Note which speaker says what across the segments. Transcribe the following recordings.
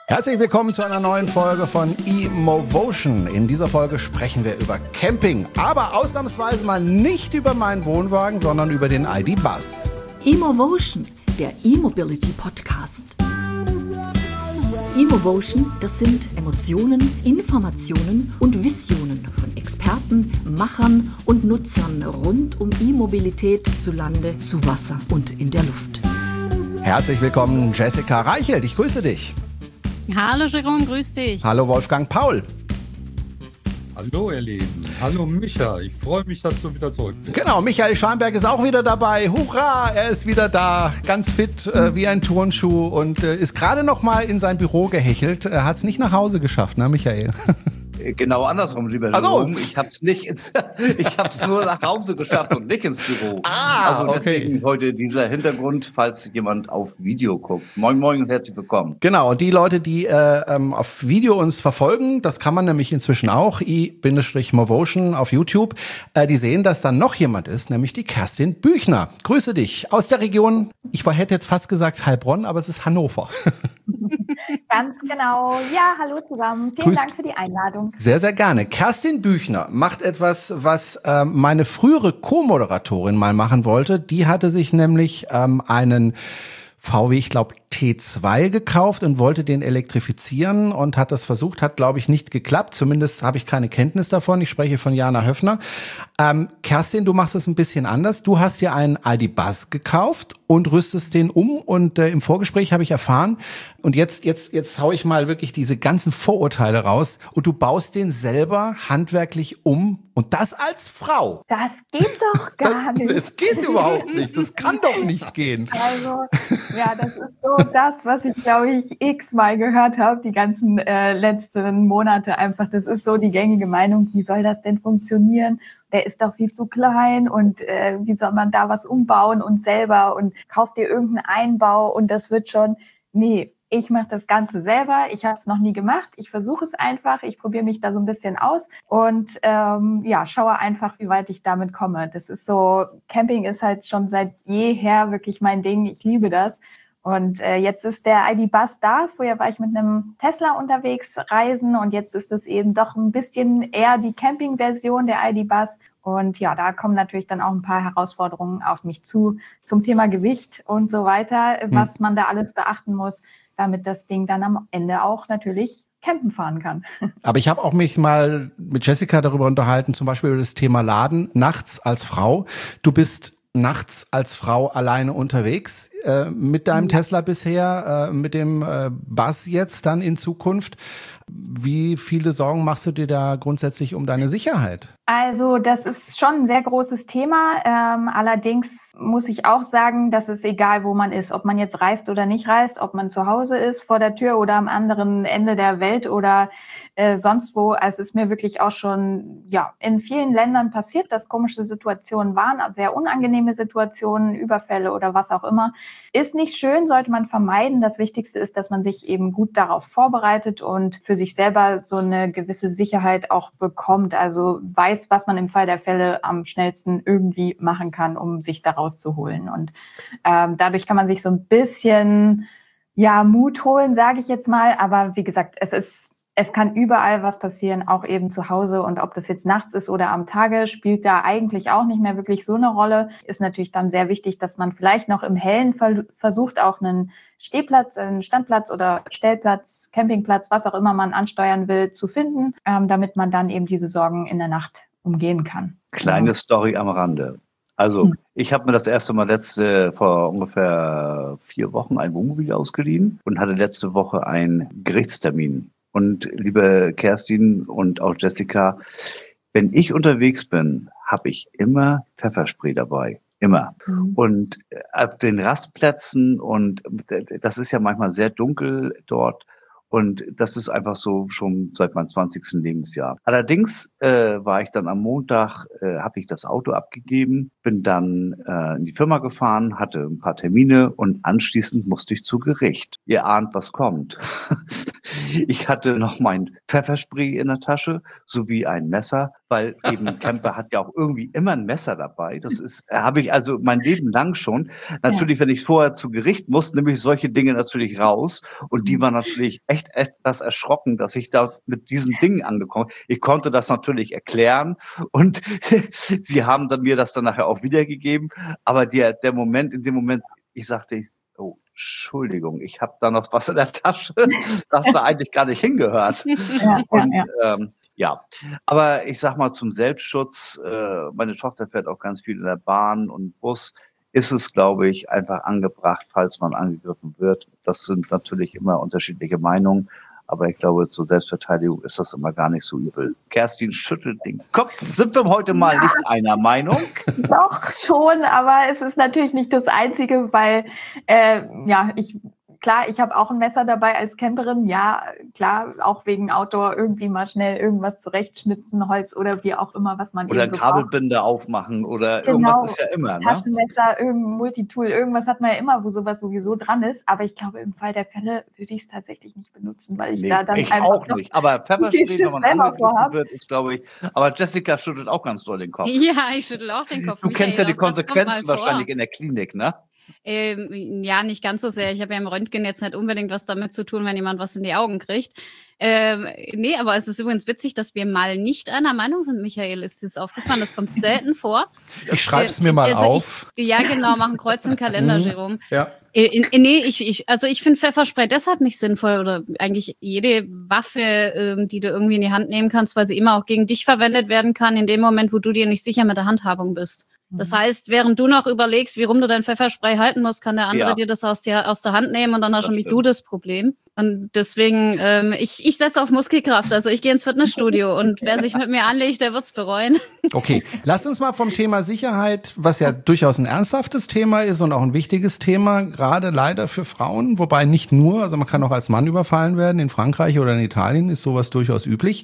Speaker 1: Herzlich willkommen zu einer neuen Folge von eMoVotion. In dieser Folge sprechen wir über Camping, aber ausnahmsweise mal nicht über meinen Wohnwagen, sondern über den ID.Buzz.
Speaker 2: eMoVotion, der E-Mobility Podcast. eMoVotion, das sind Emotionen, Informationen und Visionen von Experten, Machern und Nutzern rund um E-Mobilität zu Lande, zu Wasser und in der Luft.
Speaker 1: Herzlich willkommen, Jessica Reichelt. Ich grüße dich.
Speaker 3: Hallo Jerome, grüß dich.
Speaker 1: Hallo Wolfgang Paul.
Speaker 4: Hallo ihr Lieben, hallo Micha, ich freue mich, dass du wieder zurück bist.
Speaker 1: Genau, Michael Scharnberg ist auch wieder dabei. Hurra, er ist wieder da, ganz fit wie ein Turnschuh und ist gerade noch mal in sein Büro gehechelt. Er hat es nicht nach Hause geschafft, ne Michael?
Speaker 5: Genau andersrum, lieber Jerome. Ich habe es nur nach Hause geschafft und nicht ins Büro. Also deswegen heute dieser Hintergrund, falls jemand auf Video guckt. Moin Moin und herzlich willkommen.
Speaker 1: Genau, die Leute, die auf Video uns verfolgen, das kann man nämlich inzwischen auch, e-moVotion auf YouTube, die sehen, dass da noch jemand ist, nämlich die Kerstin Büchner. Grüße dich aus der Region, ich hätte jetzt fast gesagt Heilbronn, aber es ist Hannover.
Speaker 6: Ganz genau. Ja, hallo zusammen. Vielen Dank für die Einladung.
Speaker 1: Sehr, sehr gerne. Kerstin Büchner macht etwas, was meine frühere Co-Moderatorin mal machen wollte. Die hatte sich nämlich einen VW, ich glaube T2 gekauft und wollte den elektrifizieren und hat das versucht, hat glaube ich nicht geklappt. Zumindest habe ich keine Kenntnis davon. Ich spreche von Jana Höfner. Kerstin, du machst es ein bisschen anders. Du hast dir einen ID.Buzz gekauft und rüstest den um und im Vorgespräch habe ich erfahren und jetzt hau ich mal wirklich diese ganzen Vorurteile raus und du baust den selber handwerklich um und das als Frau.
Speaker 6: Das geht doch gar nicht.
Speaker 1: Das geht überhaupt nicht. Das kann doch nicht gehen.
Speaker 6: Also, ja, das ist so das, was ich, glaube ich, x-mal gehört habe, die ganzen letzten Monate einfach. Das ist so die gängige Meinung, wie soll das denn funktionieren? Der ist doch viel zu klein und wie soll man da was umbauen und selber und kauft dir irgendeinen Einbau und das wird schon, nee. Ich mache das Ganze selber. Ich habe es noch nie gemacht. Ich versuche es einfach. Ich probiere mich da so ein bisschen aus und schaue einfach, wie weit ich damit komme. Das ist so, Camping ist halt schon seit jeher wirklich mein Ding. Ich liebe das. Und jetzt ist der ID.Buzz da. Vorher war ich mit einem Tesla unterwegs, reisen und jetzt ist es eben doch ein bisschen eher die Camping-Version der ID.Buzz. Und ja, da kommen natürlich dann auch ein paar Herausforderungen auf mich zu, zum Thema Gewicht und so weiter, was man da alles beachten muss, damit das Ding dann am Ende auch natürlich campen fahren kann.
Speaker 1: Aber ich habe auch mich mal mit Jessica darüber unterhalten, zum Beispiel über das Thema Laden, nachts als Frau. Du bist nachts als Frau alleine unterwegs mit deinem Tesla bisher, mit dem Buzz jetzt dann in Zukunft. Wie viele Sorgen machst du dir da grundsätzlich um deine Sicherheit?
Speaker 6: Also das ist schon ein sehr großes Thema. Allerdings muss ich auch sagen, dass es egal, wo man ist, ob man jetzt reist oder nicht reist, ob man zu Hause ist, vor der Tür oder am anderen Ende der Welt oder sonst wo. Also es ist mir wirklich auch schon in vielen Ländern passiert, dass komische Situationen waren, sehr unangenehme Situationen, Überfälle oder was auch immer. Ist nicht schön, sollte man vermeiden. Das Wichtigste ist, dass man sich eben gut darauf vorbereitet und für sich selber so eine gewisse Sicherheit auch bekommt. Also weiß, was man im Fall der Fälle am schnellsten irgendwie machen kann, um sich da rauszuholen. Und dadurch kann man sich so ein bisschen Mut holen, sage ich jetzt mal. Aber wie gesagt, es kann überall was passieren, auch eben zu Hause. Und ob das jetzt nachts ist oder am Tage, spielt da eigentlich auch nicht mehr wirklich so eine Rolle. Ist natürlich dann sehr wichtig, dass man vielleicht noch im Hellen versucht, auch einen Stehplatz, einen Standplatz oder Stellplatz, Campingplatz, was auch immer man ansteuern will, zu finden, damit man dann eben diese Sorgen in der Nacht umgehen kann.
Speaker 5: Kleine Story am Rande. Also, ich habe mir das erste Mal vor ungefähr 4 Wochen ein Wohnmobil ausgeliehen und hatte letzte Woche einen Gerichtstermin. Und liebe Kerstin und auch Jessica, wenn ich unterwegs bin, habe ich immer Pfefferspray dabei. Immer. Und auf den Rastplätzen, und das ist ja manchmal sehr dunkel dort, und das ist einfach so schon seit meinem 20. Lebensjahr. Allerdings war ich dann am Montag, habe ich das Auto abgegeben, bin dann in die Firma gefahren, hatte ein paar Termine und anschließend musste ich zu Gericht. Ihr ahnt, was kommt. Ich hatte noch mein Pfefferspray in der Tasche sowie ein Messer, weil eben ein Camper hat ja auch irgendwie immer ein Messer dabei. Das habe ich also mein Leben lang schon. Natürlich, wenn ich vorher zu Gericht muss, nehme ich solche Dinge natürlich raus. Und die waren natürlich echt etwas erschrocken, dass ich da mit diesen Dingen angekommen bin. Ich konnte das natürlich erklären und sie haben dann mir das dann nachher auch wiedergegeben. Aber der Moment, in dem Moment, ich sagte, oh, Entschuldigung, ich habe da noch was in der Tasche, das da eigentlich gar nicht hingehört. Aber ich sag mal zum Selbstschutz, meine Tochter fährt auch ganz viel in der Bahn und Bus, ist es, glaube ich, einfach angebracht, falls man angegriffen wird. Das sind natürlich immer unterschiedliche Meinungen, aber ich glaube, zur Selbstverteidigung ist das immer gar nicht so übel. Kerstin schüttelt den Kopf. Sind wir heute mal nicht einer Meinung?
Speaker 6: Doch schon, aber es ist natürlich nicht das Einzige, weil ich habe auch ein Messer dabei als Camperin. Ja, klar, auch wegen Outdoor irgendwie mal schnell irgendwas zurechtschnitzen, Holz oder wie auch immer, was man
Speaker 5: oder
Speaker 6: eben so
Speaker 5: Kabelbinder aufmachen oder irgendwas ist ja immer. Ne?
Speaker 6: Taschenmesser, irgendein Multitool, irgendwas hat man ja immer, wo sowas sowieso dran ist. Aber ich glaube, im Fall der Fälle würde ich es tatsächlich nicht benutzen, weil ich da dann
Speaker 5: ich
Speaker 6: einfach
Speaker 5: auch nicht. Aber Pfefferspray, wenn man angegriffen wird, ist, glaube ich. Aber Jessica schüttelt auch ganz doll den Kopf.
Speaker 3: Ja, ich schüttel auch den Kopf.
Speaker 5: Du kennst ja die Konsequenzen wahrscheinlich in der Klinik, ne?
Speaker 3: Ja, nicht ganz so sehr. Ich habe ja im Röntgen jetzt nicht unbedingt was damit zu tun, wenn jemand was in die Augen kriegt. Nee, aber es ist übrigens witzig, dass wir mal nicht einer Meinung sind, Michael. Ist das aufgefallen? Das kommt selten vor.
Speaker 1: Ich schreibe es mir mal auf.
Speaker 3: Ja, genau, mach ein Kreuz im Kalender, Jerome.
Speaker 1: Ja.
Speaker 3: Nee, ich finde Pfefferspray deshalb nicht sinnvoll oder eigentlich jede Waffe, die du irgendwie in die Hand nehmen kannst, weil sie immer auch gegen dich verwendet werden kann, in dem Moment, wo du dir nicht sicher mit der Handhabung bist. Das heißt, während du noch überlegst, wie rum du dein Pfefferspray halten musst, kann der andere dir das aus der Hand nehmen und dann hast schon wie du das Problem. Und deswegen, ich setze auf Muskelkraft. Also ich gehe ins Fitnessstudio und wer sich mit mir anlegt, der wird's bereuen.
Speaker 1: Okay, lass uns mal vom Thema Sicherheit, was ja durchaus ein ernsthaftes Thema ist und auch ein wichtiges Thema, gerade leider für Frauen, wobei nicht nur, also man kann auch als Mann überfallen werden. In Frankreich oder in Italien ist sowas durchaus üblich.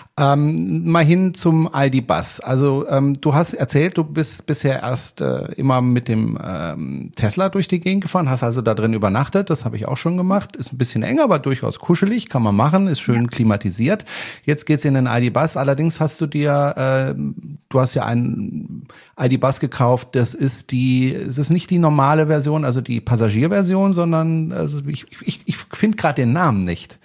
Speaker 1: Mal hin zum ID.Buzz. Also du hast erzählt, du bist bisher erst immer mit dem Tesla durch die Gegend gefahren, hast also da drin übernachtet. Das habe ich auch schon gemacht. Ist ein bisschen enger, aber durchaus kuschelig, kann man machen, ist schön klimatisiert. Jetzt geht's in den ID.Buzz. Allerdings hast du dir, du hast ja einen ID.Buzz gekauft. Es ist nicht die normale Version, also die Passagierversion, sondern also ich finde gerade den Namen nicht.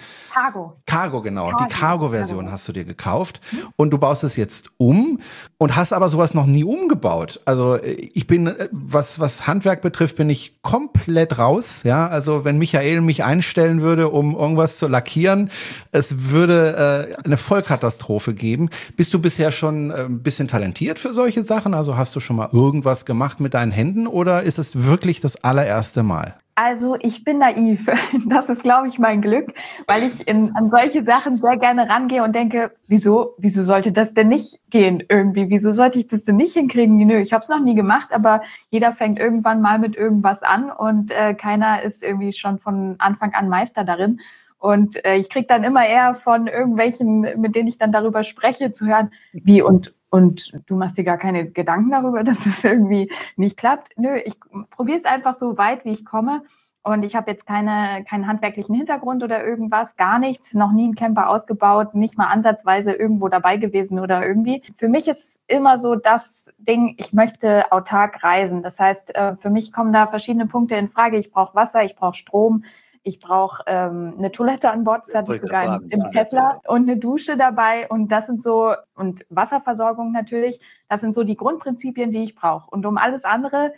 Speaker 1: Cargo, genau. Die Cargo-Version hast du dir gekauft und du baust es jetzt um und hast aber sowas noch nie umgebaut. Also ich bin, was Handwerk betrifft, bin ich komplett raus. Ja, also wenn Michael mich einstellen würde, um irgendwas zu lackieren, es würde eine Vollkatastrophe geben. Bist du bisher schon ein bisschen talentiert für solche Sachen? Also hast du schon mal irgendwas gemacht mit deinen Händen oder ist es wirklich das allererste Mal?
Speaker 6: Also ich bin naiv. Das ist, glaube ich, mein Glück, weil ich an solche Sachen sehr gerne rangehe und denke, wieso sollte das denn nicht gehen irgendwie? Wieso sollte ich das denn nicht hinkriegen? Nö, ich habe es noch nie gemacht, aber jeder fängt irgendwann mal mit irgendwas an und keiner ist irgendwie schon von Anfang an Meister darin. Und ich kriege dann immer eher von irgendwelchen, mit denen ich dann darüber spreche, zu hören, wie und du machst dir gar keine Gedanken darüber, dass das irgendwie nicht klappt. Nö, ich probiere es einfach so weit, wie ich komme. Und ich habe jetzt keinen handwerklichen Hintergrund oder irgendwas, gar nichts, noch nie einen Camper ausgebaut, nicht mal ansatzweise irgendwo dabei gewesen oder irgendwie. Für mich ist immer so das Ding, ich möchte autark reisen. Das heißt, für mich kommen da verschiedene Punkte in Frage. Ich brauche Wasser, ich brauche Strom. Ich brauche eine Toilette an Bord, das hatte ich sogar im Tesla, und eine Dusche dabei. Und das sind so, und Wasserversorgung natürlich, das sind so die Grundprinzipien, die ich brauche. Und um alles andere,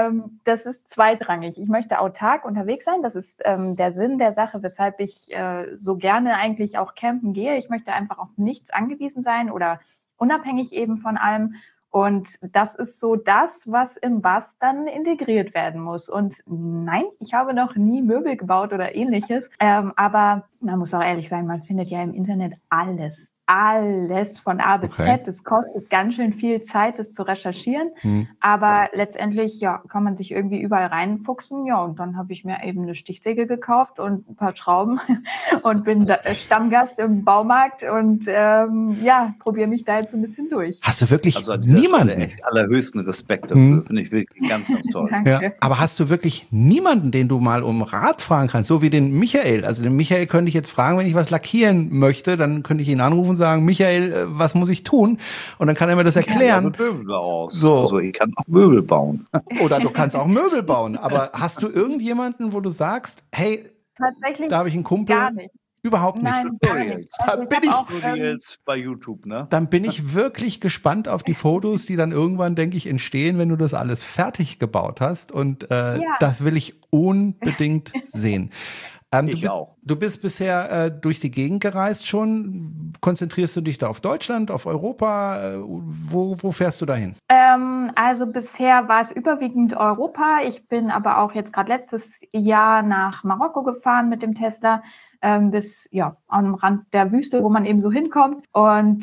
Speaker 6: das ist zweitrangig. Ich möchte autark unterwegs sein, das ist der Sinn der Sache, weshalb ich so gerne eigentlich auch campen gehe. Ich möchte einfach auf nichts angewiesen sein oder unabhängig eben von allem. Und das ist so das, was im Bus dann integriert werden muss. Und nein, ich habe noch nie Möbel gebaut oder ähnliches. Aber man muss auch ehrlich sein, man findet ja im Internet alles. alles von A bis Z. Es kostet ganz schön viel Zeit, das zu recherchieren. Aber letztendlich, ja, kann man sich irgendwie überall reinfuchsen. Ja, und dann habe ich mir eben eine Stichsäge gekauft und ein paar Schrauben und bin Stammgast im Baumarkt und probiere mich da jetzt ein bisschen durch.
Speaker 1: Hast du wirklich
Speaker 5: Also an dieser
Speaker 1: niemanden?
Speaker 5: Stelle echt allerhöchsten Respekt dafür. Finde ich wirklich ganz, ganz toll.
Speaker 6: Danke.
Speaker 1: Ja, aber hast du wirklich niemanden, den du mal um Rat fragen kannst, so wie den Michael? Also den Michael könnte ich jetzt fragen, wenn ich was lackieren möchte, dann könnte ich ihn anrufen und sagen, Michael, was muss ich tun? Und dann kann er mir das erklären.
Speaker 5: Ja, Möbel aus.
Speaker 1: So.
Speaker 5: Also ich kann auch Möbel bauen.
Speaker 1: Oder du kannst auch Möbel bauen. Aber hast du irgendjemanden, wo du sagst, hey,
Speaker 6: Tatsächlich
Speaker 1: da habe ich einen Kumpel?
Speaker 6: gar nicht.
Speaker 1: Überhaupt nicht.
Speaker 6: Nein, gar nicht.
Speaker 1: Dann bin
Speaker 6: hab
Speaker 1: ich-
Speaker 6: auch,
Speaker 5: Tutorials bei YouTube, ne?
Speaker 1: Dann bin ich wirklich gespannt auf die Fotos, die dann irgendwann, denke ich, entstehen, wenn du das alles fertig gebaut hast. Und das will ich unbedingt sehen.
Speaker 5: Ich auch.
Speaker 1: Du bist bisher durch die Gegend gereist schon. Konzentrierst du dich da auf Deutschland, auf Europa? Wo fährst du dahin?
Speaker 6: Also bisher war es überwiegend Europa. Ich bin aber auch jetzt gerade letztes Jahr nach Marokko gefahren mit dem Tesla. Bis am Rand der Wüste, wo man eben so hinkommt. Und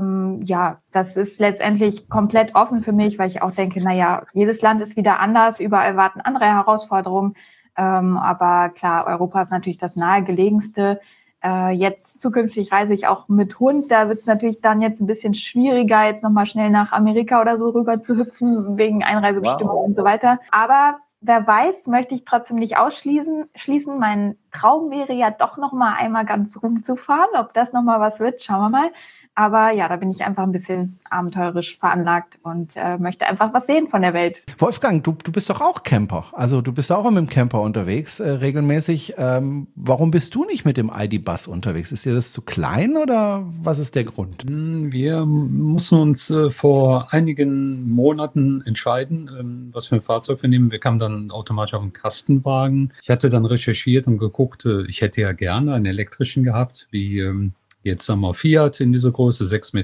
Speaker 6: das ist letztendlich komplett offen für mich, weil ich auch denke, jedes Land ist wieder anders, überall warten andere Herausforderungen. Aber klar, Europa ist natürlich das nahegelegenste. Jetzt zukünftig reise ich auch mit Hund. Da wird es natürlich dann jetzt ein bisschen schwieriger, jetzt nochmal schnell nach Amerika oder so rüber zu hüpfen, wegen Einreisebestimmungen und so weiter. Aber wer weiß, möchte ich trotzdem nicht ausschließen. Mein Traum wäre ja doch noch mal einmal ganz rumzufahren. Ob das noch mal was wird, schauen wir mal. Aber ja, da bin ich einfach ein bisschen abenteuerisch veranlagt und möchte einfach was sehen von der Welt.
Speaker 1: Wolfgang, du bist doch auch Camper. Also du bist auch mit dem Camper unterwegs, regelmäßig. Warum bist du nicht mit dem ID.Buzz unterwegs? Ist dir das zu klein oder was ist der Grund?
Speaker 4: Wir mussten uns vor einigen Monaten entscheiden, was für ein Fahrzeug wir nehmen. Wir kamen dann automatisch auf einen Kastenwagen. Ich hatte dann recherchiert und geguckt, ich hätte ja gerne einen elektrischen gehabt, wie jetzt sagen wir Fiat in dieser Größe,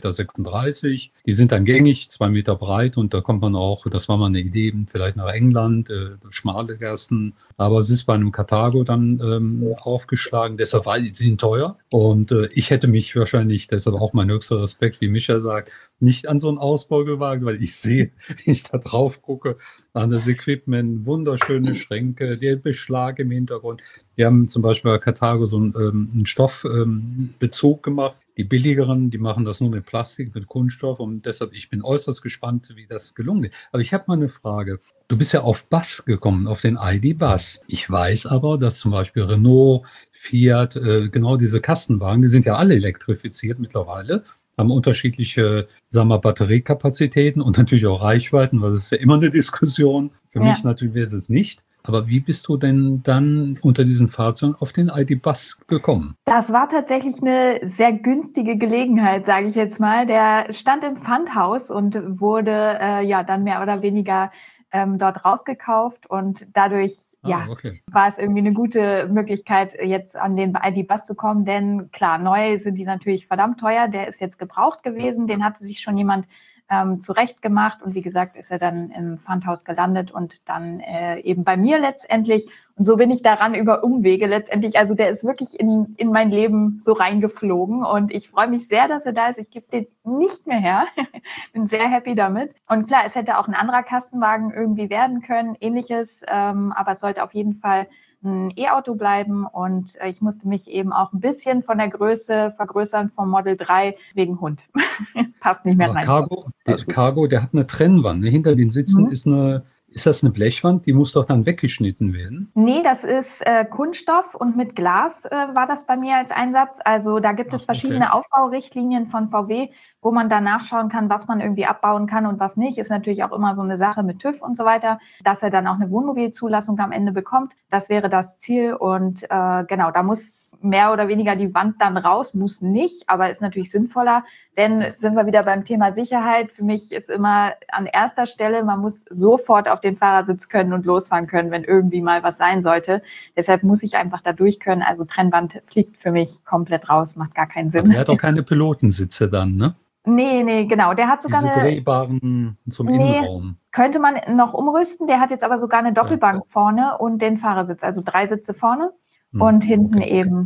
Speaker 4: 6,36 Meter. Die sind dann gängig, 2 Meter breit und da kommt man auch, das war mal eine Idee, vielleicht nach England, schmale Gassen. Aber es ist bei einem Carthago dann aufgeschlagen, deshalb war sie sind teuer. Und ich hätte mich wahrscheinlich, deshalb auch mein höchster Respekt, wie Micha sagt, nicht an so einen Ausbau gewagt, weil ich sehe, wenn ich da drauf gucke, an das Equipment, wunderschöne Schränke, der Beschlag im Hintergrund. Wir haben zum Beispiel bei Carthago so einen Stoffbezug gemacht. Die billigeren, die machen das nur mit Plastik, mit Kunststoff und deshalb, ich bin äußerst gespannt, wie das gelungen ist. Aber ich habe mal eine Frage. Du bist ja auf Buzz gekommen, auf den ID.Buzz. Ich weiß aber, dass zum Beispiel Renault, Fiat, genau diese Kastenwagen, die sind ja alle elektrifiziert mittlerweile, haben unterschiedliche, sagen wir, Batteriekapazitäten und natürlich auch Reichweiten, weil das ist ja immer eine Diskussion. Für mich natürlich wäre es nicht. Aber wie bist du denn dann unter diesen Fahrzeugen auf den ID.Buzz gekommen?
Speaker 6: Das war tatsächlich eine sehr günstige Gelegenheit, sage ich jetzt mal. Der stand im Pfandhaus und wurde dann mehr oder weniger dort rausgekauft und dadurch war es irgendwie eine gute Möglichkeit, jetzt an den ID.Buzz zu kommen, denn klar, neu sind die natürlich verdammt teuer, der ist jetzt gebraucht gewesen, den hatte sich schon jemand zurecht gemacht und wie gesagt ist er dann im Pfandhaus gelandet und dann eben bei mir letztendlich und so bin ich daran über Umwege letztendlich, also der ist wirklich in mein Leben so reingeflogen und ich freue mich sehr, dass er da ist, ich gebe den nicht mehr her, bin sehr happy damit und klar, es hätte auch ein anderer Kastenwagen irgendwie werden können, ähnliches, aber es sollte auf jeden Fall ein E-Auto bleiben und ich musste mich eben auch ein bisschen von der Größe vergrößern vom Model 3 wegen Hund. Passt nicht mehr rein.
Speaker 4: Cargo, der hat eine Trennwand. Ne? Hinter den Sitzen ist das eine Blechwand? Die muss doch dann weggeschnitten werden?
Speaker 6: Nee, das ist Kunststoff und mit Glas war das bei mir als Einsatz. Also da gibt es verschiedene Aufbaurichtlinien von VW, wo man dann nachschauen kann, was man irgendwie abbauen kann und was nicht. Ist natürlich auch immer so eine Sache mit TÜV und so weiter, dass er dann auch eine Wohnmobilzulassung am Ende bekommt. Das wäre das Ziel und genau, da muss mehr oder weniger die Wand dann raus, muss nicht, aber ist natürlich sinnvoller, denn sind wir wieder beim Thema Sicherheit. Für mich ist immer an erster Stelle, man muss sofort auf den Fahrersitz können und losfahren können, wenn irgendwie mal was sein sollte. Deshalb muss ich einfach da durch können. Also Trennwand fliegt für mich komplett raus, macht gar keinen Sinn.
Speaker 4: Aber der hat auch keine Pilotensitze dann, ne?
Speaker 6: Nee, genau. Der hat sogar
Speaker 4: diese drehbaren zum Innenraum.
Speaker 6: Könnte man noch umrüsten. Der hat jetzt aber sogar eine Doppelbank vorne und den Fahrersitz. Also 3 Sitze vorne und hinten eben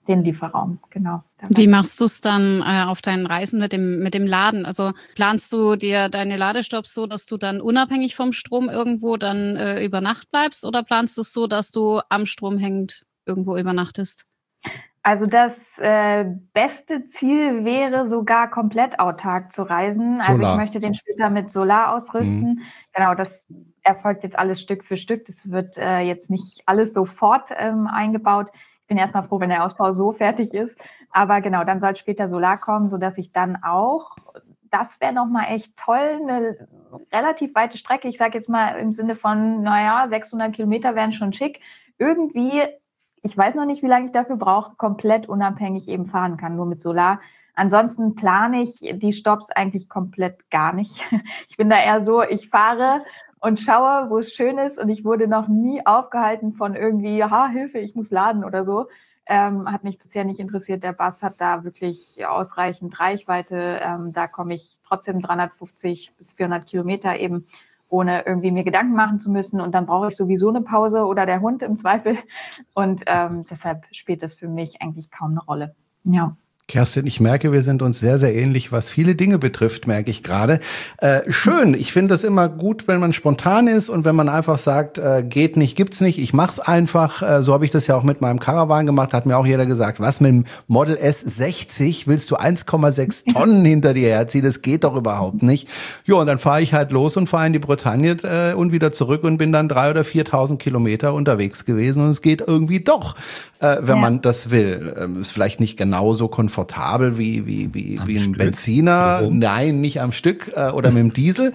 Speaker 6: den Lieferraum, genau.
Speaker 3: Wie machst du es dann auf deinen Reisen mit dem Laden? Also planst du dir deine Ladestops so, dass du dann unabhängig vom Strom irgendwo dann über Nacht bleibst, oder planst du es so, dass du am Strom hängend irgendwo übernachtest?
Speaker 6: Also das beste Ziel wäre sogar komplett autark zu reisen.
Speaker 1: Solar.
Speaker 6: Also ich möchte den später mit Solar ausrüsten. Genau, das erfolgt jetzt alles Stück für Stück. Das wird jetzt nicht alles sofort eingebaut. Ich bin erstmal froh, wenn der Ausbau so fertig ist. Aber genau, dann soll später Solar kommen, sodass ich dann auch, das wäre nochmal echt toll, eine relativ weite Strecke. Ich sage jetzt mal im Sinne von, 600 Kilometer wären schon schick. Irgendwie, ich weiß noch nicht, wie lange ich dafür brauche, komplett unabhängig eben fahren kann, nur mit Solar. Ansonsten plane ich die Stops eigentlich komplett gar nicht. Ich bin da eher so, ich fahre und schaue, wo es schön ist, und ich wurde noch nie aufgehalten von irgendwie, Hilfe, ich muss laden oder so. Hat mich bisher nicht interessiert. Der Bus hat da wirklich ausreichend Reichweite. Da komme ich trotzdem 350 bis 400 Kilometer eben, ohne irgendwie mir Gedanken machen zu müssen. Und dann brauche ich sowieso eine Pause oder der Hund im Zweifel. Und deshalb spielt das für mich eigentlich kaum eine Rolle. Ja.
Speaker 1: Kerstin, ich merke, wir sind uns sehr, sehr ähnlich, was viele Dinge betrifft, merke ich gerade. Schön, ich finde es immer gut, wenn man spontan ist und wenn man einfach sagt, geht nicht, gibt's nicht, ich mach's einfach. So habe ich das ja auch mit meinem Caravan gemacht, hat mir auch jeder gesagt, was mit dem Model S60 willst du 1,6 Tonnen hinter dir herziehen, das geht doch überhaupt nicht. Ja, und dann fahre ich halt los und fahre in die Bretagne und wieder zurück und bin dann 3.000 oder 4.000 Kilometer unterwegs gewesen, und es geht irgendwie doch, wenn man das will. Ist vielleicht nicht genauso komfortabel wie ein Benziner.
Speaker 4: Warum?
Speaker 1: Nein, nicht am Stück oder mit dem Diesel.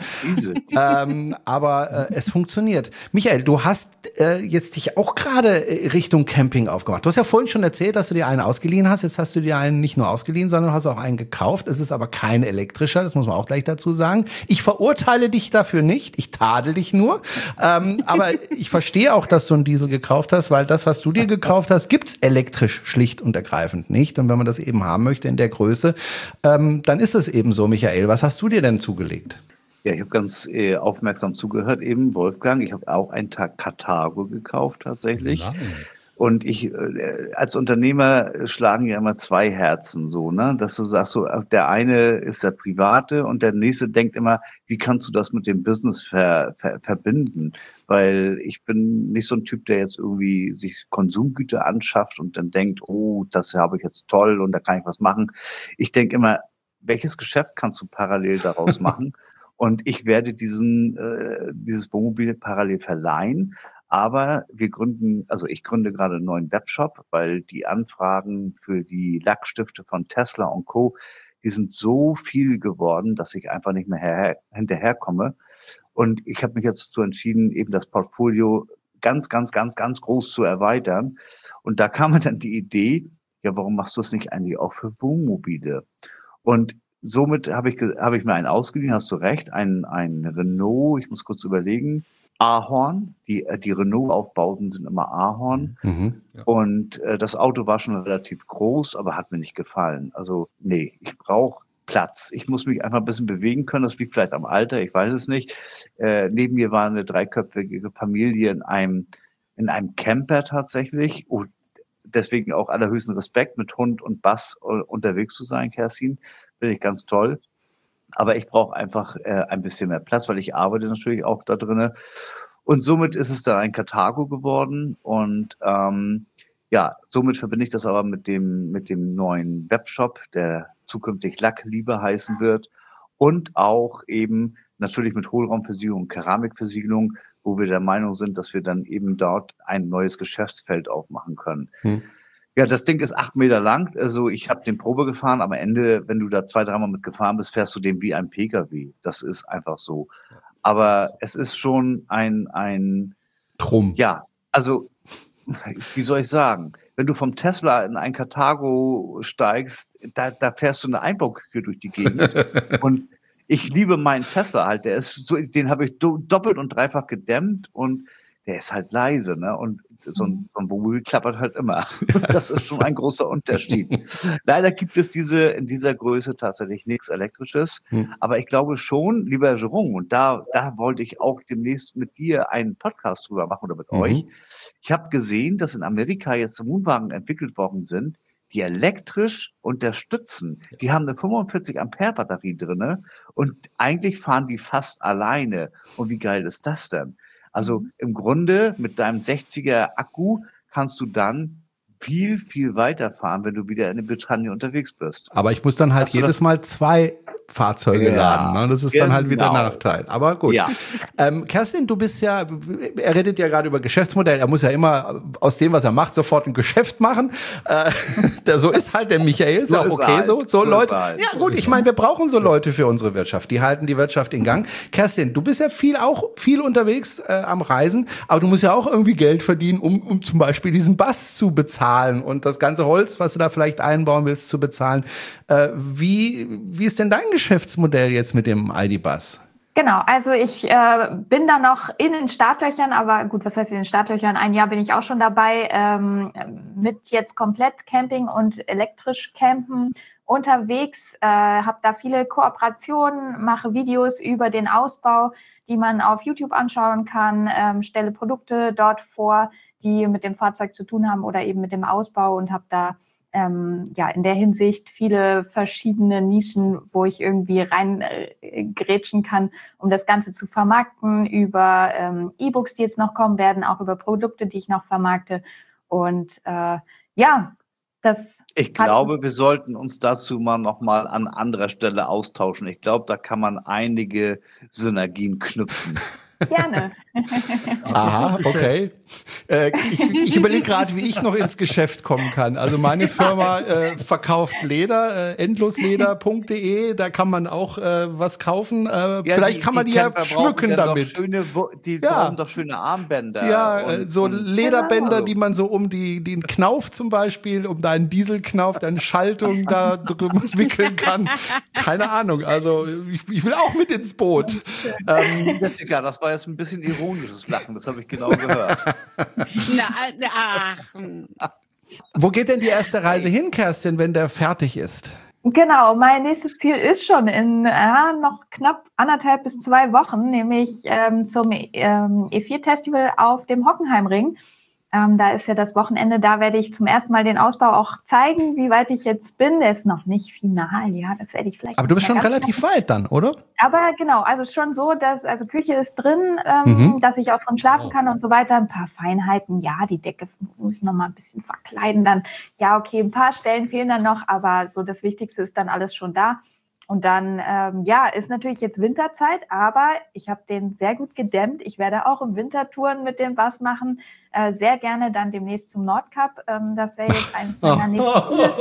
Speaker 1: Aber es funktioniert. Michael, du hast jetzt dich auch gerade Richtung Camping aufgemacht. Du hast ja vorhin schon erzählt, dass du dir einen ausgeliehen hast. Jetzt hast du dir einen nicht nur ausgeliehen, sondern hast auch einen gekauft. Es ist aber kein elektrischer, das muss man auch gleich dazu sagen. Ich verurteile dich dafür nicht, ich tadel dich nur. Aber ich verstehe auch, dass du einen Diesel gekauft hast, weil das, was du dir gekauft hast, gibt's elektrisch schlicht und ergreifend nicht. Und wenn man das eben haben möchte in der Größe, dann ist es eben so. Michael, was hast du dir denn zugelegt?
Speaker 5: Ja, ich habe ganz aufmerksam zugehört eben, Wolfgang. Ich habe auch einen Tag Carthago gekauft tatsächlich.
Speaker 4: Nein.
Speaker 5: Und ich als Unternehmer schlagen ja immer zwei Herzen so, ne? Dass du sagst, so, der eine ist der Private und der nächste denkt immer, wie kannst du das mit dem Business verbinden? Weil ich bin nicht so ein Typ, der jetzt irgendwie sich Konsumgüter anschafft und dann denkt, oh, das habe ich jetzt toll und da kann ich was machen. Ich denke immer, welches Geschäft kannst du parallel daraus machen? Und ich werde dieses Wohnmobil parallel verleihen. Aber ich gründe gerade einen neuen Webshop, weil die Anfragen für die Lackstifte von Tesla und Co., die sind so viel geworden, dass ich einfach nicht mehr hinterherkomme. Und ich habe mich jetzt dazu entschieden, eben das Portfolio ganz, ganz, ganz, ganz groß zu erweitern. Und da kam mir dann die Idee, ja, warum machst du es nicht eigentlich auch für Wohnmobile? Und somit habe ich mir einen ausgeliehen, hast du recht, ein Renault, ich muss kurz überlegen, Ahorn, die Renault-Aufbauten sind immer Ahorn.
Speaker 4: Ja.
Speaker 5: Und das Auto war schon relativ groß, aber hat mir nicht gefallen. Also nee, ich brauche Platz. Ich muss mich einfach ein bisschen bewegen können. Das liegt vielleicht am Alter, ich weiß es nicht. Neben mir war eine dreiköpfige Familie in einem Camper tatsächlich. Und deswegen auch allerhöchsten Respekt, mit Hund und Bass unterwegs zu sein, Kerstin. Finde ich ganz toll. Aber ich brauche einfach ein bisschen mehr Platz, weil ich arbeite natürlich auch da drinne. Und somit ist es dann ein Carthago geworden. Und somit verbinde ich das aber mit dem neuen Webshop, der zukünftig Lackliebe heißen wird. Und auch eben natürlich mit Hohlraumversiegelung, Keramikversiegelung, wo wir der Meinung sind, dass wir dann eben dort ein neues Geschäftsfeld aufmachen können. Ja, das Ding ist 8 Meter lang. Also ich habe den Probe gefahren. Am Ende, wenn du da 2-3 Mal mit gefahren bist, fährst du den wie ein PKW. Das ist einfach so. Aber es ist schon ein
Speaker 1: Trumm.
Speaker 5: Ja, also wie soll ich sagen? Wenn du vom Tesla in ein Carthago steigst, da fährst du eine Einbauküche durch die Gegend. Und ich liebe meinen Tesla halt. Der ist so, den habe ich doppelt und dreifach gedämmt und der ist halt leise, ne? Und so ein Wohnmobil klappert halt immer. Das ist schon ein großer Unterschied. Leider gibt es in dieser Größe tatsächlich nichts Elektrisches. Aber ich glaube schon, lieber Jerome, und da wollte ich auch demnächst mit dir einen Podcast drüber machen oder mit euch. Ich habe gesehen, dass in Amerika jetzt Wohnwagen entwickelt worden sind, die elektrisch unterstützen. Die haben eine 45 Ampere Batterie drinne und eigentlich fahren die fast alleine. Und wie geil ist das denn? Also im Grunde mit deinem 60er Akku kannst du dann viel, viel weiterfahren, wenn du wieder in der Bretagne unterwegs bist.
Speaker 1: Aber ich muss dann halt jedes Mal 2 Fahrzeuge laden. Ne? Das ist dann halt wieder ein Nachteil. Aber gut. Ja. Kerstin, du bist ja, er redet ja gerade über Geschäftsmodell. Er muss ja immer aus dem, was er macht, sofort ein Geschäft machen. So ist halt der Michael. Ist auch okay halt. So Leute. Halt. Ja gut, ich meine, wir brauchen so Leute für unsere Wirtschaft. Die halten die Wirtschaft in Gang. Kerstin, du bist ja viel unterwegs am Reisen. Aber du musst ja auch irgendwie Geld verdienen, um zum Beispiel diesen Bass zu bezahlen und das ganze Holz, was du da vielleicht einbauen willst, zu bezahlen. Wie ist denn dein Geschäftsmodell jetzt mit dem ID.Buzz?
Speaker 6: Genau, also ich bin da noch in den Startlöchern, aber gut, was heißt in den Startlöchern? Ein Jahr bin ich auch schon dabei, mit jetzt komplett Camping und elektrisch Campen unterwegs, habe da viele Kooperationen, mache Videos über den Ausbau, die man auf YouTube anschauen kann, stelle Produkte dort vor, die mit dem Fahrzeug zu tun haben oder eben mit dem Ausbau und habe da in der Hinsicht viele verschiedene Nischen, wo ich irgendwie rein grätschen kann, um das Ganze zu vermarkten, über E-Books, die jetzt noch kommen werden, auch über Produkte, die ich noch vermarkte. Und ich glaube, wir sollten uns dazu noch mal an anderer Stelle austauschen. Ich glaube, da kann man einige Synergien knüpfen. Gerne.
Speaker 1: Aha, okay. Ich überlege gerade, wie ich noch ins Geschäft kommen kann. Also meine Firma verkauft Leder, endlosleder.de, da kann man auch was kaufen. Vielleicht kann man die ja schmücken damit.
Speaker 5: Die brauchen doch schöne Armbänder.
Speaker 1: Ja, so Lederbänder, die man so um den Knauf zum Beispiel, um deinen Dieselknauf, deine Schaltung da drüber wickeln kann. Keine Ahnung, also ich will auch mit ins Boot.
Speaker 5: Jessica, das war jetzt ein bisschen ironisches Lachen, das habe ich genau gehört.
Speaker 1: Wo geht denn die erste Reise hin, Kerstin, wenn der fertig ist?
Speaker 6: Genau, mein nächstes Ziel ist schon in noch knapp 1,5 bis 2 Wochen, nämlich zum E4-Festival auf dem Hockenheimring. Da ist ja das Wochenende, da werde ich zum ersten Mal den Ausbau auch zeigen, wie weit ich jetzt bin. Der ist noch nicht final, ja, das werde ich vielleicht.
Speaker 1: Aber du bist schon relativ weit dann, oder?
Speaker 6: Aber genau, also schon so, dass, also Küche ist drin, dass ich auch drin schlafen kann und so weiter. Ein paar Feinheiten, ja, die Decke muss ich noch mal ein bisschen verkleiden dann. Ja, okay, ein paar Stellen fehlen dann noch, aber so das Wichtigste ist dann alles schon da. Und dann, ist natürlich jetzt Winterzeit, aber ich habe den sehr gut gedämmt. Ich werde auch im Winter Touren mit dem Bass machen. Sehr gerne dann demnächst zum Nordkap. Das wäre jetzt eines meiner nächsten Ziele.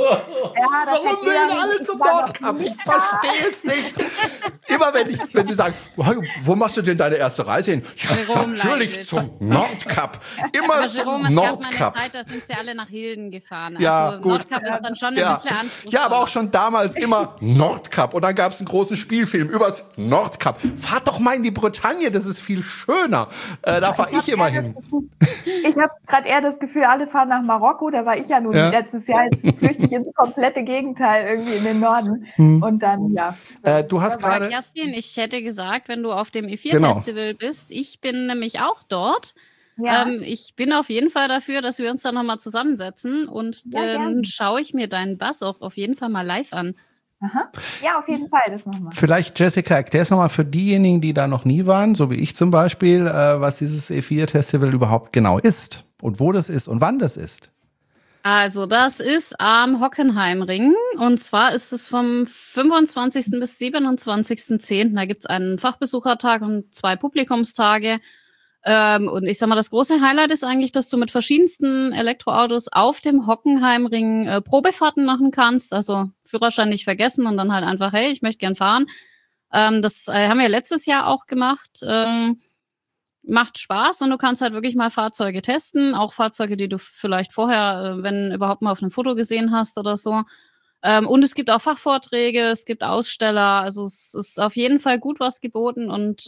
Speaker 1: Warum will alle zum Nordkap? Ich verstehe es nicht. Immer wenn sie sagen, wo machst du denn deine erste Reise hin? Ja, natürlich zum Nordkap. Immer zum Nordkap.
Speaker 3: Es gab mal eine Zeit, da sind sie alle nach Hilden gefahren.
Speaker 1: Ja,
Speaker 3: also
Speaker 1: gut.
Speaker 3: Nordkap ist dann schon ein bisschen anspruchsvoll.
Speaker 1: Ja, aber auch schon damals immer Nordkap. Und dann gab es einen großen Spielfilm übers Nordkap. Fahrt doch mal in die Bretagne, das ist viel schöner. Da fahre ich immer hin.
Speaker 6: Ich habe gerade eher das Gefühl, alle fahren nach Marokko. Da war ich ja nun letztes Jahr. Jetzt flüchte ich ins komplette Gegenteil irgendwie in den Norden. Und dann,
Speaker 1: du hast gerade...
Speaker 3: Kerstin, ich hätte gesagt, wenn du auf dem E4-Festival bist, ich bin nämlich auch dort. Ja. Ich bin auf jeden Fall dafür, dass wir uns da nochmal zusammensetzen. Und dann schaue ich mir deinen Bass auch auf jeden Fall mal live an.
Speaker 6: Aha. Ja, auf jeden Fall, das machen wir.
Speaker 1: Vielleicht, Jessica, erklär's nochmal für diejenigen, die da noch nie waren, so wie ich zum Beispiel, was dieses E4-Festival überhaupt genau ist und wo das ist und wann das ist.
Speaker 3: Also, das ist am Hockenheimring und zwar ist es vom 25. bis 27.10. Da gibt's einen Fachbesuchertag und 2 Publikumstage. Und ich sag mal, das große Highlight ist eigentlich, dass du mit verschiedensten Elektroautos auf dem Hockenheimring Probefahrten machen kannst. Also Führerschein nicht vergessen und dann halt einfach, hey, ich möchte gern fahren. Das haben wir letztes Jahr auch gemacht. Macht Spaß und du kannst halt wirklich mal Fahrzeuge testen. Auch Fahrzeuge, die du vielleicht vorher, wenn überhaupt mal auf einem Foto gesehen hast oder so. Und es gibt auch Fachvorträge, es gibt Aussteller. Also es ist auf jeden Fall gut was geboten und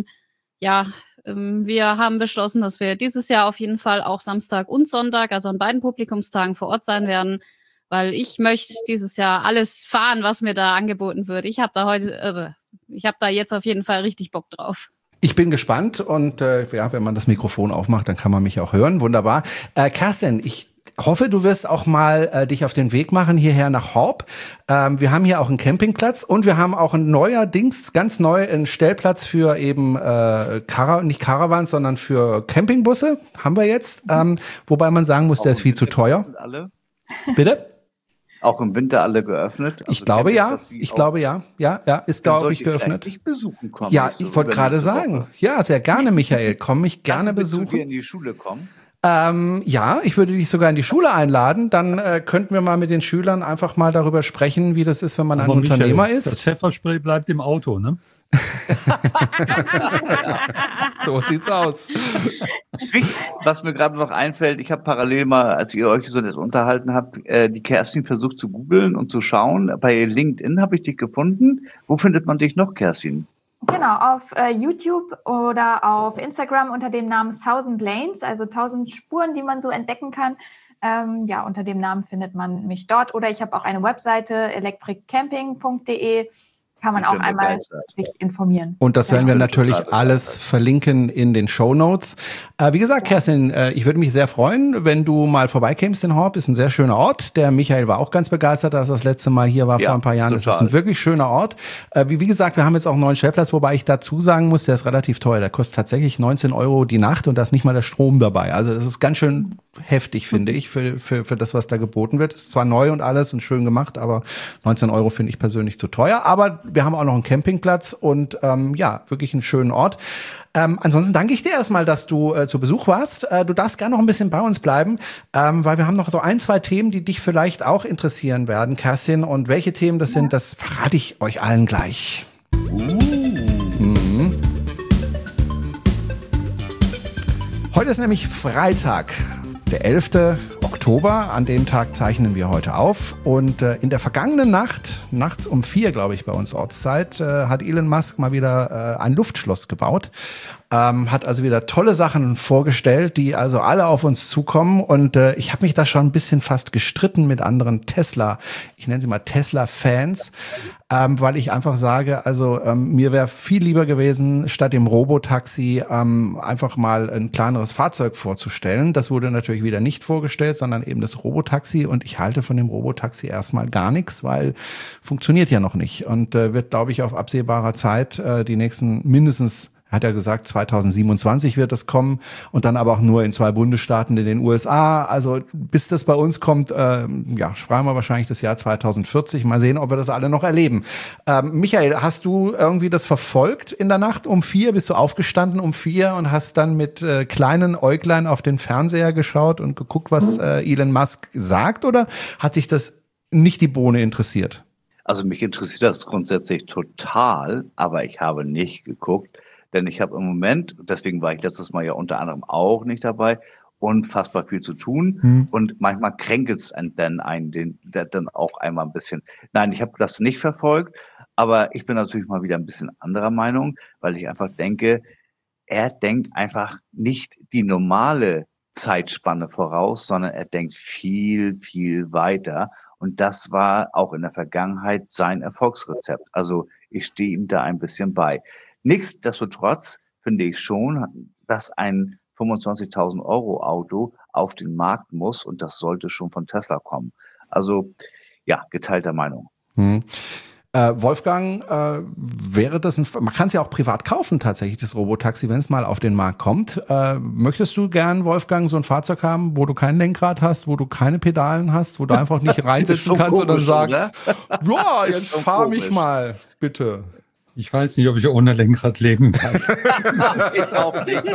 Speaker 3: wir haben beschlossen, dass wir dieses Jahr auf jeden Fall auch Samstag und Sonntag, also an beiden Publikumstagen vor Ort sein werden, weil ich möchte dieses Jahr alles fahren, was mir da angeboten wird. Ich habe da jetzt auf jeden Fall richtig Bock drauf.
Speaker 1: Ich bin gespannt und wenn man das Mikrofon aufmacht, dann kann man mich auch hören. Wunderbar. Kerstin, hoffe, du wirst auch mal dich auf den Weg machen hierher nach Horb. Wir haben hier auch einen Campingplatz und wir haben auch ganz neu einen Stellplatz für eben nicht Caravans, sondern für Campingbusse haben wir jetzt. Wobei man sagen muss, der ist viel zu teuer.
Speaker 5: Alle?
Speaker 1: Bitte?
Speaker 5: Auch im Winter alle geöffnet? Also
Speaker 1: Ich glaube ja. Ja, ist glaube ich geöffnet.
Speaker 5: Dich besuchen kommen.
Speaker 1: Ja, ich wollte gerade sagen. Woche. Ja, sehr gerne, Michael. Komm mich gerne besuchen.
Speaker 5: Zu dir in die Schule kommen?
Speaker 1: Ja, ich würde dich sogar in die Schule einladen. Dann könnten wir mal mit den Schülern einfach mal darüber sprechen, wie das ist, wenn man ein Unternehmer ist.
Speaker 4: Das Pfefferspray bleibt im Auto, ne?
Speaker 1: So sieht's aus.
Speaker 5: Was mir gerade noch einfällt, ich habe parallel mal, als ihr euch so das unterhalten habt, die Kerstin versucht zu googeln und zu schauen. Bei LinkedIn habe ich dich gefunden. Wo findet man dich noch, Kerstin?
Speaker 6: Genau, auf YouTube oder auf Instagram unter dem Namen 1000 Lanes, also 1000 Spuren, die man so entdecken kann. Unter dem Namen findet man mich dort. Oder ich habe auch eine Webseite, electriccamping.de. Kann man auch einmal sich informieren.
Speaker 1: Und das werden wir natürlich alles verlinken in den Shownotes. Wie gesagt, Kerstin, ich würde mich sehr freuen, wenn du mal vorbeikämst in Horb. Ist ein sehr schöner Ort. Der Michael war auch ganz begeistert, als er das letzte Mal hier war vor ein paar Jahren. Das ist ein wirklich schöner Ort. Wie gesagt, wir haben jetzt auch einen neuen Stellplatz, wobei ich dazu sagen muss, der ist relativ teuer. Der kostet tatsächlich 19 € die Nacht und da ist nicht mal der Strom dabei. Also das ist ganz schön heftig, finde ich, für das, was da geboten wird. Ist zwar neu und alles und schön gemacht, aber 19 € finde ich persönlich zu teuer. Aber wir haben auch noch einen Campingplatz und wirklich einen schönen Ort. Ansonsten danke ich dir erstmal, dass du zu Besuch warst. Du darfst gerne noch ein bisschen bei uns bleiben, weil wir haben noch so 1-2 Themen, die dich vielleicht auch interessieren werden, Kerstin. Und welche Themen das sind, das verrate ich euch allen gleich. Heute ist nämlich Freitag, der 11. Oktober. An dem Tag zeichnen wir heute auf. Und in der vergangenen Nacht, nachts um 4, glaube ich, bei uns Ortszeit, hat Elon Musk mal wieder ein Luftschloss gebaut. Hat also wieder tolle Sachen vorgestellt, die also alle auf uns zukommen. Und ich habe mich da schon ein bisschen fast gestritten mit anderen ich nenne sie mal Tesla-Fans, weil ich einfach sage, also mir wäre viel lieber gewesen, statt dem Robotaxi einfach mal ein kleineres Fahrzeug vorzustellen. Das wurde natürlich wieder nicht vorgestellt, sondern eben das Robotaxi. Und ich halte von dem Robotaxi erstmal gar nichts, weil funktioniert ja noch nicht. Und wird, glaube ich, auf absehbarer Zeit die nächsten mindestens, hat er gesagt, 2027 wird das kommen und dann aber auch nur in 2 Bundesstaaten in den USA. Also bis das bei uns kommt, schreiben wir wahrscheinlich das Jahr 2040. Mal sehen, ob wir das alle noch erleben. Michael, hast du irgendwie das verfolgt in der Nacht um 4? Bist du aufgestanden um 4 und hast dann mit kleinen Äuglein auf den Fernseher geschaut und geguckt, was Elon Musk sagt? Oder hat dich das nicht die Bohne interessiert?
Speaker 5: Also mich interessiert das grundsätzlich total, aber ich habe nicht geguckt. Denn ich habe im Moment, deswegen war ich letztes Mal ja unter anderem auch nicht dabei, unfassbar viel zu tun. Und manchmal kränkelt es dann dann auch einmal ein bisschen. Nein, ich habe das nicht verfolgt, aber ich bin natürlich mal wieder ein bisschen anderer Meinung, weil ich einfach denke, er denkt einfach nicht die normale Zeitspanne voraus, sondern er denkt viel, viel weiter. Und das war auch in der Vergangenheit sein Erfolgsrezept. Also ich stehe ihm da ein bisschen bei. Nichtsdestotrotz finde ich schon, dass ein 25.000 € Auto auf den Markt muss und das sollte schon von Tesla kommen. Also ja, geteilter Meinung.
Speaker 1: Wolfgang, wäre das man kann es ja auch privat kaufen tatsächlich, das Robotaxi, wenn es mal auf den Markt kommt. Möchtest du gern, Wolfgang, so ein Fahrzeug haben, wo du kein Lenkrad hast, wo du keine Pedalen hast, wo du einfach nicht reinsetzen kannst und dann sagst, ja, jetzt fahr mich mal, bitte.
Speaker 4: Ich weiß nicht, ob ich ohne Lenkrad leben kann.
Speaker 5: Ich auch nicht.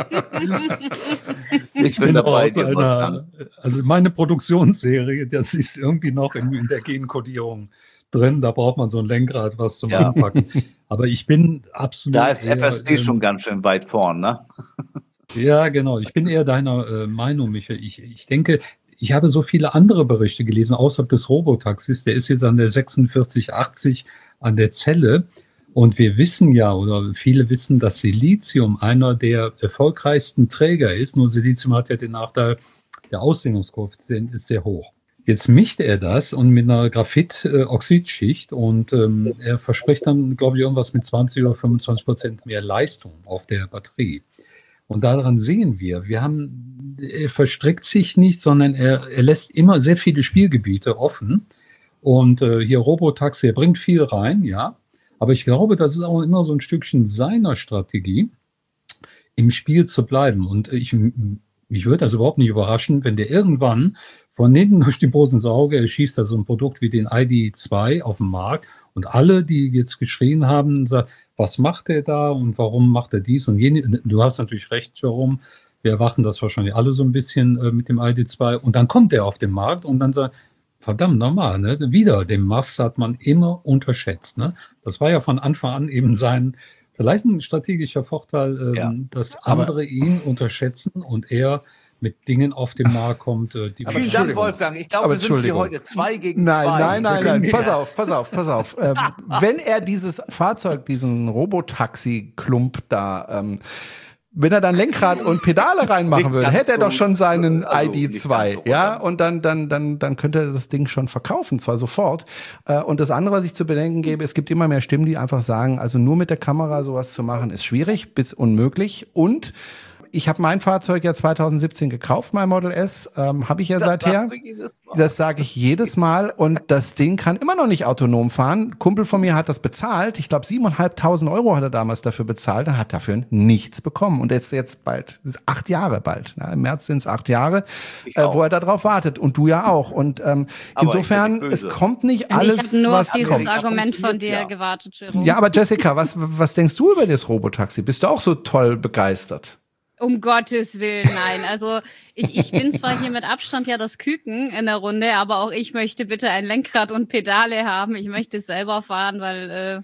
Speaker 4: Ich bin dabei. Also meine Produktionsserie, das ist irgendwie noch in der Genkodierung drin. Da braucht man so ein Lenkrad, was zum Anpacken. Aber ich bin absolut.
Speaker 5: Da ist FSD schon ganz schön weit vorn, ne?
Speaker 4: Ja, genau. Ich bin eher deiner Meinung, Michael. Ich denke, ich habe so viele andere Berichte gelesen, außerhalb des Robotaxis. Der ist jetzt an der 4680 an der Zelle. Und wir wissen ja, oder viele wissen, dass Silizium einer der erfolgreichsten Träger ist. Nur Silizium hat ja den Nachteil, der Ausdehnungskoeffizient ist sehr hoch. Jetzt mischt er das und mit einer Graphit-Oxidschicht und er verspricht dann, glaube ich, irgendwas mit 20 oder 25% mehr Leistung auf der Batterie. Und daran sehen wir er verstrickt sich nicht, sondern er lässt immer sehr viele Spielgebiete offen. Und hier Robotaxi, er bringt viel rein, ja. Aber ich glaube, das ist auch immer so ein Stückchen seiner Strategie, im Spiel zu bleiben. Und mich würde das überhaupt nicht überraschen, wenn der irgendwann von hinten durch die Brust ins Auge, er schießt da so ein Produkt wie den ID.2 auf den Markt und alle, die jetzt geschrien haben, sagen, was macht er da und warum macht er dies und jenes? Du hast natürlich recht, Jerome, wir erwarten das wahrscheinlich alle so ein bisschen mit dem ID.2 und dann kommt er auf den Markt und dann sagt, verdammt nochmal, ne? Wieder, den Mast hat man immer unterschätzt. Ne? Das war ja von Anfang an eben vielleicht ein strategischer Vorteil, dass andere ihn unterschätzen und er mit Dingen auf den Markt kommt.
Speaker 5: Vielen Dank, Wolfgang. Ich glaube, wir sind hier heute 2 gegen 2.
Speaker 1: Nein. Pass auf. Wenn er dieses Fahrzeug, diesen Robotaxi-Klump da, wenn er dann Lenkrad und Pedale reinmachen würde, hätte er doch schon seinen ID.2, ja? Und dann könnte er das Ding schon verkaufen, zwar sofort. Und das andere, was ich zu bedenken gebe, es gibt immer mehr Stimmen, die einfach sagen, also nur mit der Kamera sowas zu machen, ist schwierig bis unmöglich. Und ich habe mein Fahrzeug ja 2017 gekauft, mein Model S, habe ich ja seither. Das sage ich jedes Mal und das Ding kann immer noch nicht autonom fahren. Ein Kumpel von mir hat das bezahlt. Ich glaube 7.500 € hat er damals dafür bezahlt und hat dafür nichts bekommen. Und jetzt bald, 8 Jahre bald. Ja, im März sind es 8 Jahre, wo er darauf wartet. Und du ja auch. Und insofern, es kommt nicht alles, was kommt.
Speaker 3: Ich habe nur auf dieses Argument von dir gewartet, Jerome.
Speaker 1: Ja, aber Jessica, was denkst du über das Robotaxi? Bist du auch so toll begeistert?
Speaker 3: Um Gottes Willen, nein. Also ich bin zwar hier mit Abstand ja das Küken in der Runde, aber auch ich möchte bitte ein Lenkrad und Pedale haben. Ich möchte es selber fahren, weil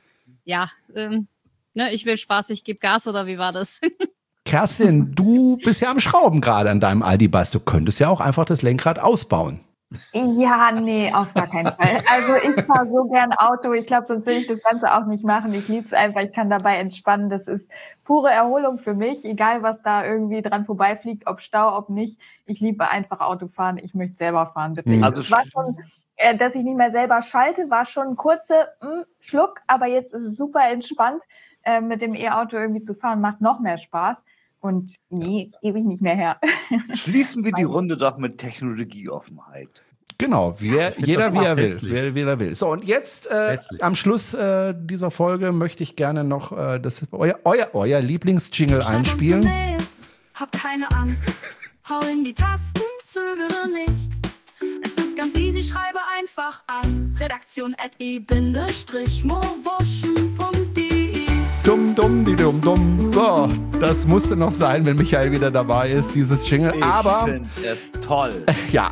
Speaker 3: ich will Spaß, ich gebe Gas oder wie war das?
Speaker 1: Kerstin, du bist ja am Schrauben gerade an deinem ID.Buzz. Du könntest ja auch einfach das Lenkrad ausbauen.
Speaker 6: Ja, nee, auf gar keinen Fall. Also ich fahre so gern Auto. Ich glaube, sonst will ich das Ganze auch nicht machen. Ich liebe es einfach. Ich kann dabei entspannen. Das ist pure Erholung für mich. Egal, was da irgendwie dran vorbeifliegt, ob Stau, ob nicht. Ich liebe einfach Autofahren. Ich möchte selber fahren, bitte. Also es war schon, dass ich nicht mehr selber schalte, war schon ein kurzer Schluck. Aber jetzt ist es super entspannt. Mit dem E-Auto irgendwie zu fahren, macht noch mehr Spaß. Und nee, gebe ich nicht mehr her.
Speaker 5: Schließen wir die Runde doch mit Technologieoffenheit.
Speaker 1: Genau, jeder wie er will. Wie er will. So, und jetzt am Schluss dieser Folge möchte ich gerne noch euer Lieblingsjingle einspielen.
Speaker 7: Hab keine Angst, hau in die Tasten, zögere nicht. Es ist ganz easy, schreibe einfach an redaktion@e-mowoschen.de.
Speaker 1: Dumm. So, das musste noch sein, wenn Michael wieder dabei ist, dieses Jingle. Aber
Speaker 5: ich finde es toll.
Speaker 1: Ja.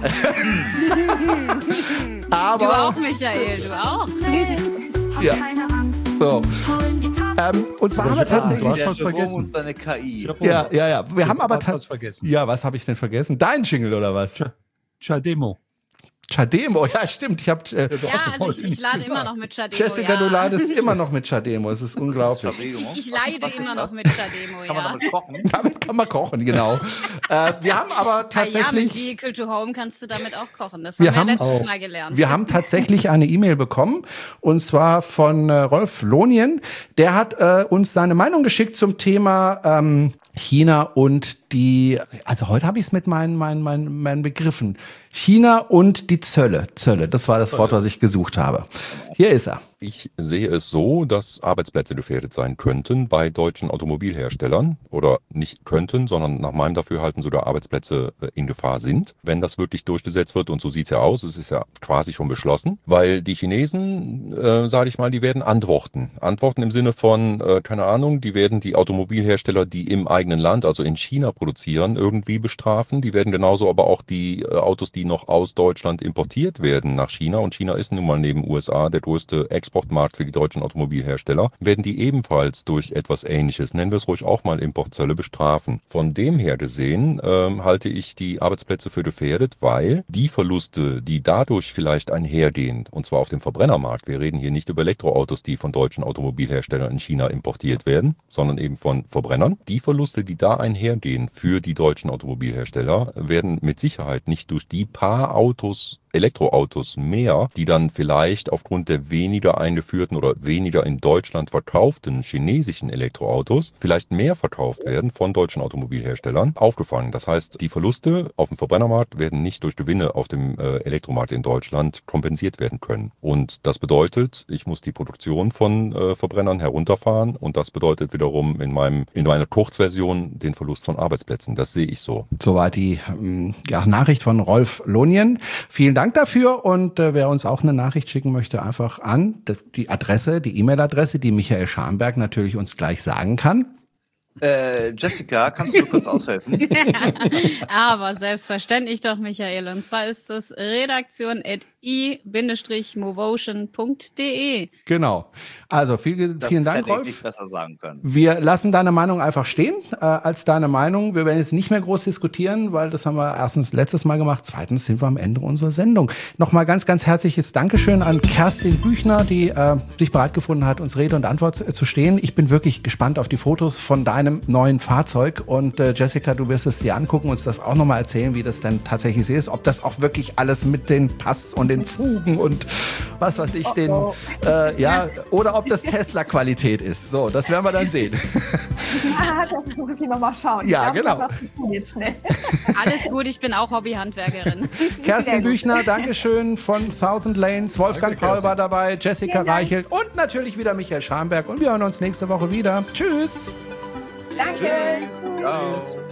Speaker 1: Aber
Speaker 3: du auch, Michael, du auch.
Speaker 1: Ja. So. Und zwar haben wir tatsächlich
Speaker 5: was vergessen. Und seine KI.
Speaker 1: Ja. Wir haben aber vergessen. Ja, was habe ich denn vergessen? Dein Jingle oder was?
Speaker 4: Chademo,
Speaker 1: ja stimmt. Ich lade
Speaker 3: immer noch mit Chademo.
Speaker 1: Jessica, du ladest immer noch mit Chademo. Es ist unglaublich.
Speaker 3: Ich leide immer noch mit Chademo,
Speaker 5: Kann man damit kochen?
Speaker 1: Damit kann man kochen, genau. Wir haben aber tatsächlich...
Speaker 3: mit Vehicle to Home kannst du damit auch kochen. Das haben wir letztes Mal gelernt.
Speaker 1: Wir haben tatsächlich eine E-Mail bekommen und zwar von Rolf Lohnien. Der hat uns seine Meinung geschickt zum Thema China und also heute habe ich es mit meinen Begriffen. China und die Zölle, das war das Wort, was ich gesucht habe. Hier ist er.
Speaker 8: Ich sehe es so, dass Arbeitsplätze gefährdet sein könnten bei deutschen Automobilherstellern oder nicht könnten, sondern nach meinem Dafürhalten sogar Arbeitsplätze in Gefahr sind, wenn das wirklich durchgesetzt wird. Und so sieht es ja aus, es ist ja quasi schon beschlossen, weil die Chinesen, sage ich mal, die werden antworten. Antworten im Sinne von, keine Ahnung, die werden die Automobilhersteller, die im eigenen Land, also in China produzieren, irgendwie bestrafen. Die werden genauso aber auch die Autos, die noch aus Deutschland importiert werden nach China, und China ist nun mal neben USA der größte Exportmarkt für die deutschen Automobilhersteller, werden die ebenfalls durch etwas Ähnliches, nennen wir es ruhig auch mal Importzölle, bestrafen. Von dem her gesehen halte ich die Arbeitsplätze für gefährdet, weil die Verluste, die dadurch vielleicht einhergehen, und zwar auf dem Verbrennermarkt, wir reden hier nicht über Elektroautos, die von deutschen Automobilherstellern in China importiert werden, sondern eben von Verbrennern. Die Verluste, die da einhergehen für die deutschen Automobilhersteller, werden mit Sicherheit nicht durch die paar Autos Elektroautos mehr, die dann vielleicht aufgrund der weniger eingeführten oder weniger in Deutschland verkauften chinesischen Elektroautos vielleicht mehr verkauft werden von deutschen Automobilherstellern, aufgefangen. Das heißt, die Verluste auf dem Verbrennermarkt werden nicht durch Gewinne auf dem Elektromarkt in Deutschland kompensiert werden können. Und das bedeutet, ich muss die Produktion von Verbrennern herunterfahren und das bedeutet wiederum in meiner Kurzversion den Verlust von Arbeitsplätzen. Das sehe ich so.
Speaker 1: Soweit die Nachricht von Rolf Lonien. Vielen Dank dafür und wer uns auch eine Nachricht schicken möchte, einfach an die E-Mail-Adresse, die Michael Scharnberg natürlich uns gleich sagen kann.
Speaker 5: Jessica, kannst du kurz aushelfen?
Speaker 3: Aber selbstverständlich doch, Michael. Und zwar ist das redaktion@i-movotion.de.
Speaker 1: Genau. Also vielen Dank,
Speaker 5: Das hätte
Speaker 1: Rolf.
Speaker 5: ich nicht besser sagen können.
Speaker 1: Wir lassen deine Meinung einfach stehen als deine Meinung. Wir werden jetzt nicht mehr groß diskutieren, weil das haben wir erstens letztes Mal gemacht. Zweitens sind wir am Ende unserer Sendung. Nochmal ganz, ganz herzliches Dankeschön an Kerstin Büchner, die sich bereit gefunden hat, uns Rede und Antwort zu stehen. Ich bin wirklich gespannt auf die Fotos von deinem neuen Fahrzeug. Und Jessica, du wirst es dir angucken, uns das auch nochmal erzählen, wie das denn tatsächlich ist. Ob das auch wirklich alles mit den Pass und den Fugen und was weiß ich, oder ob das Tesla-Qualität ist. So, das werden wir dann sehen.
Speaker 6: Ja, das muss ich nochmal schauen.
Speaker 1: Ja, genau.
Speaker 6: Jetzt schnell.
Speaker 3: Alles gut, ich bin auch Hobbyhandwerkerin.
Speaker 1: Kerstin Büchner, Dankeschön von 1000 Lanes. Wolfgang Paul war dabei, Jessica Reichelt und natürlich wieder Michael Scharnberg. Und wir hören uns nächste Woche wieder. Tschüss.
Speaker 6: Danke.
Speaker 5: Tschüss. Ciao.